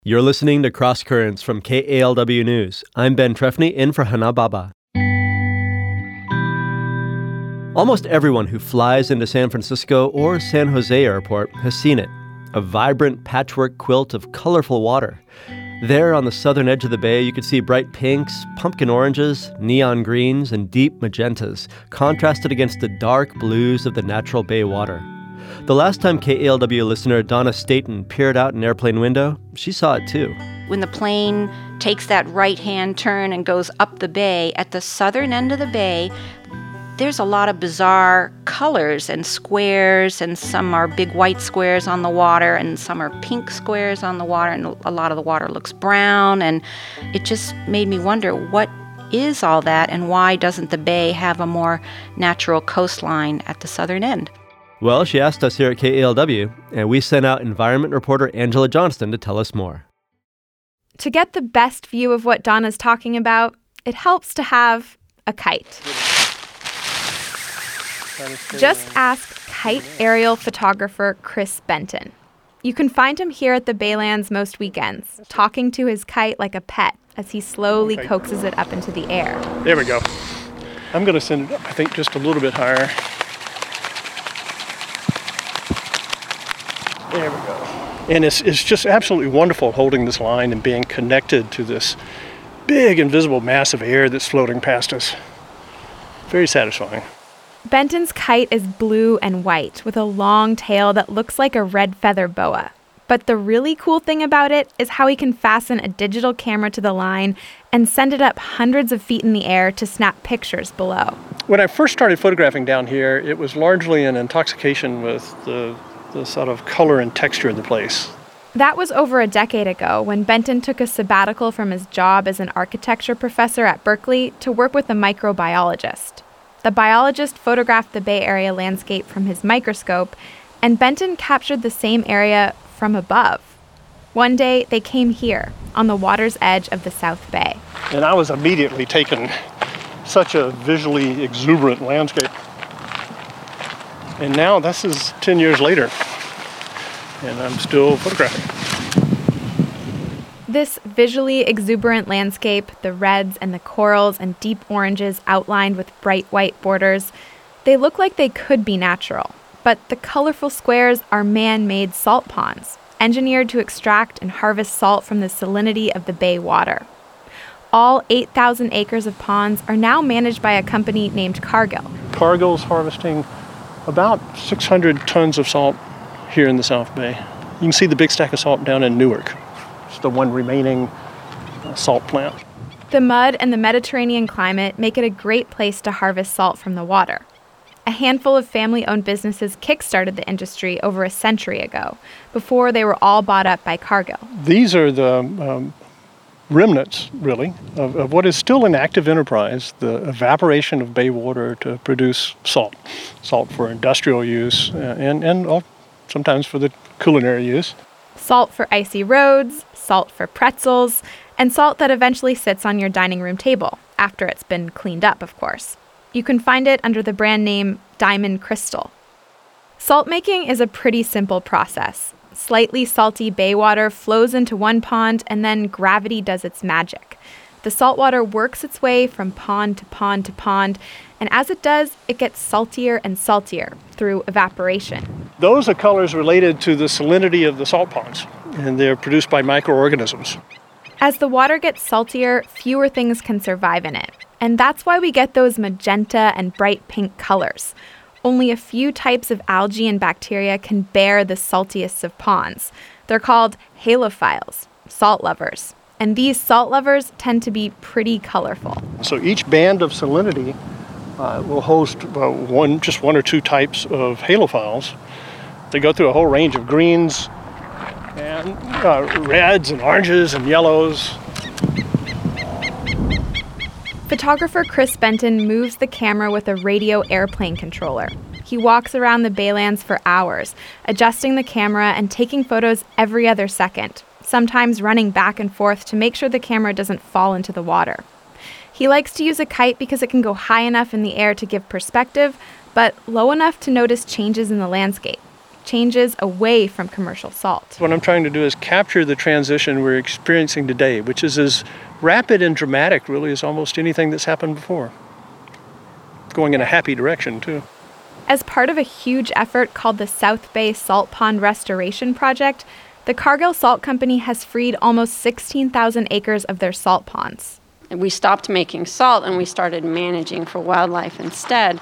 You're listening to Cross Currents from KALW News. I'm Ben Trefny, in for Hana Baba. Almost everyone who flies into San Francisco or San Jose Airport has seen it, a vibrant patchwork quilt of colorful water. There on the southern edge of the bay, you could see bright pinks, pumpkin oranges, neon greens, and deep magentas, contrasted against the dark blues of the natural bay water. The last time KALW listener Donna Staten peered out an airplane window, she saw it too. When the plane takes that right-hand turn and goes up the bay, at the southern end of the bay, there's a lot of bizarre colors and squares, and some are big white squares on the water, and some are pink squares on the water, and a lot of the water looks brown, and it just made me wonder, what is all that, and why doesn't the bay have a more natural coastline at the southern end? Well, she asked us here at KALW, and we sent out environment reporter Angela Johnston to tell us more. To get the best view of what Donna's talking about, it helps to have a kite. Just ask kite aerial photographer Chris Benton. You can find him here at the Baylands most weekends, talking to his kite like a pet as he slowly coaxes it up into the air. There we go. I'm going to send it up, I think, just a little bit higher. There we go. And it's just absolutely wonderful holding this line and being connected to this big invisible mass of air that's floating past us. Very satisfying. Benton's kite is blue and white with a long tail that looks like a red feather boa. But the really cool thing about it is how he can fasten a digital camera to the line and send it up hundreds of feet in the air to snap pictures below. When I first started photographing down here, it was largely an intoxication with the sort of color and texture of the place. That was over a decade ago when Benton took a sabbatical from his job as an architecture professor at Berkeley to work with a microbiologist. The biologist photographed the Bay Area landscape from his microscope, and Benton captured the same area from above. One day, they came here, on the water's edge of the South Bay. And I was immediately taken such a visually exuberant landscape. And now this is 10 years later, and I'm still photographing. This visually exuberant landscape, the reds and the corals and deep oranges outlined with bright white borders, they look like they could be natural. But the colorful squares are man-made salt ponds, engineered to extract and harvest salt from the salinity of the bay water. All 8,000 acres of ponds are now managed by a company named Cargill. Cargill's harvesting about 600 tons of salt here in the South Bay. You can see the big stack of salt down in Newark. It's the one remaining salt plant. The mud and the Mediterranean climate make it a great place to harvest salt from the water. A handful of family-owned businesses kickstarted the industry over a century ago, before they were all bought up by Cargill. These are the remnants, really, of what is still an active enterprise, the evaporation of bay water to produce salt. Salt for industrial use and sometimes for the culinary use. Salt for icy roads, salt for pretzels, and salt that eventually sits on your dining room table, after it's been cleaned up, of course. You can find it under the brand name Diamond Crystal. Salt making is a pretty simple process. Slightly salty bay water flows into one pond, and then gravity does its magic. The salt water works its way from pond to pond to pond, and as it does, it gets saltier and saltier through evaporation. Those are colors related to the salinity of the salt ponds, and they're produced by microorganisms. As the water gets saltier, fewer things can survive in it, and that's why we get those magenta and bright pink colors. Only a few types of algae and bacteria can bear the saltiest of ponds. They're called halophiles, salt lovers. And these salt lovers tend to be pretty colorful. So each band of salinity will host just one or two types of halophiles. They go through a whole range of greens and reds and oranges and yellows. Photographer Chris Benton moves the camera with a radio airplane controller. He walks around the Baylands for hours, adjusting the camera and taking photos every other second, sometimes running back and forth to make sure the camera doesn't fall into the water. He likes to use a kite because it can go high enough in the air to give perspective, but low enough to notice changes in the landscape. changes away from commercial salt. What I'm trying to do is capture the transition we're experiencing today, which is as rapid and dramatic, really, as almost anything that's happened before. Going in a happy direction, too. As part of a huge effort called the South Bay Salt Pond Restoration Project, the Cargill Salt Company has freed almost 16,000 acres of their salt ponds. We stopped making salt and we started managing for wildlife instead.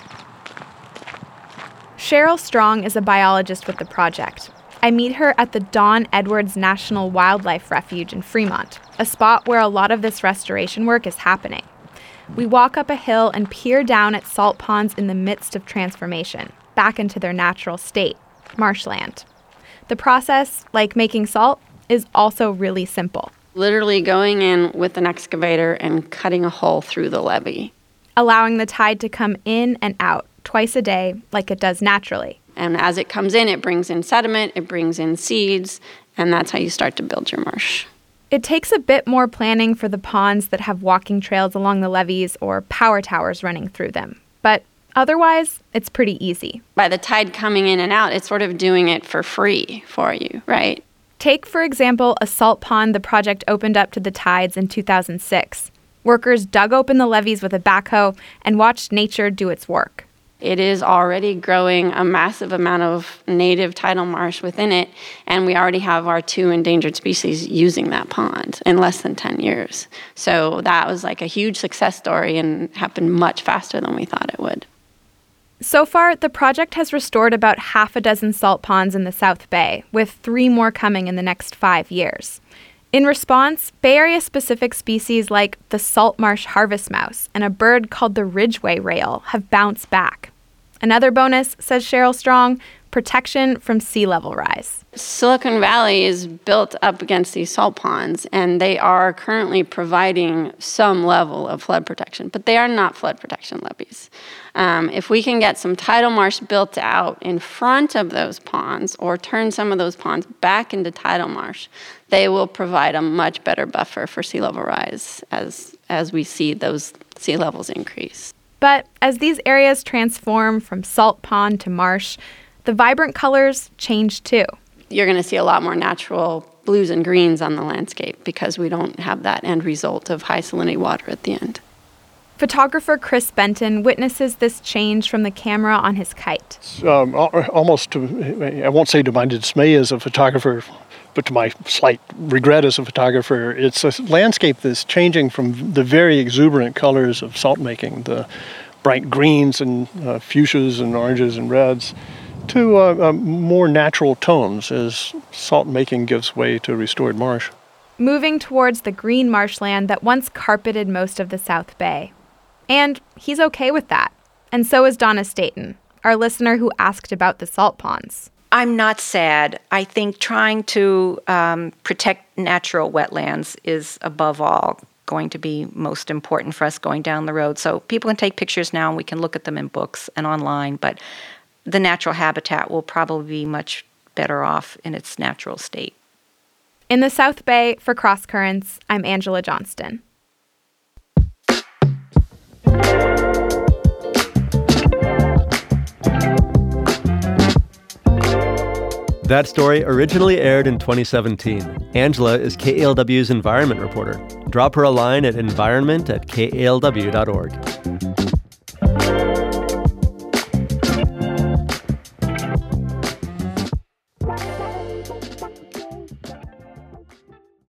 Cheryl Strong is a biologist with the project. I meet her at the Don Edwards National Wildlife Refuge in Fremont, a spot where a lot of this restoration work is happening. We walk up a hill and peer down at salt ponds in the midst of transformation, back into their natural state, marshland. The process, like making salt, is also really simple. Literally going in with an excavator and cutting a hole through the levee. Allowing the tide to come in and out twice a day like it does naturally. And as it comes in, it brings in sediment, it brings in seeds, and that's how you start to build your marsh. It takes a bit more planning for the ponds that have walking trails along the levees or power towers running through them. But otherwise, it's pretty easy. By the tide coming in and out, it's sort of doing it for free for you, right? Take, for example, a salt pond the project opened up to the tides in 2006. Workers dug open the levees with a backhoe and watched nature do its work. It is already growing a massive amount of native tidal marsh within it, and we already have our 2 endangered species using that pond in less than 10 years. So that was like a huge success story and happened much faster than we thought it would. So far, the project has restored about half a dozen salt ponds in the South Bay, with 3 more coming in the next 5 years. In response, Bay Area-specific species like the salt marsh harvest mouse and a bird called the Ridgway rail have bounced back. Another bonus, says Cheryl Strong, protection from sea level rise. Silicon Valley is built up against these salt ponds, and they are currently providing some level of flood protection, but they are not flood protection levees. If we can get some tidal marsh built out in front of those ponds or turn some of those ponds back into tidal marsh, they will provide a much better buffer for sea level rise as we see those sea levels increase. But as these areas transform from salt pond to marsh, the vibrant colors change too. You're going to see a lot more natural blues and greens on the landscape because we don't have that end result of high salinity water at the end. Photographer Chris Benton witnesses this change from the camera on his kite. Almost, I won't say to my dismay as a photographer, but to my slight regret as a photographer, it's a landscape that's changing from the very exuberant colors of salt making, the bright greens and fuchsias and oranges and reds, to more natural tones as salt making gives way to restored marsh. Moving towards the green marshland that once carpeted most of the South Bay. And he's okay with that. And so is Donna Staton, our listener who asked about the salt ponds. I'm not sad. I think trying to protect natural wetlands is, above all, going to be most important for us going down the road. So people can take pictures now and we can look at them in books and online, but the natural habitat will probably be much better off in its natural state. In the South Bay, for Cross Currents, I'm Angela Johnston. That story originally aired in 2017. Angela is KALW's environment reporter. Drop her a line at environment@kalw.org.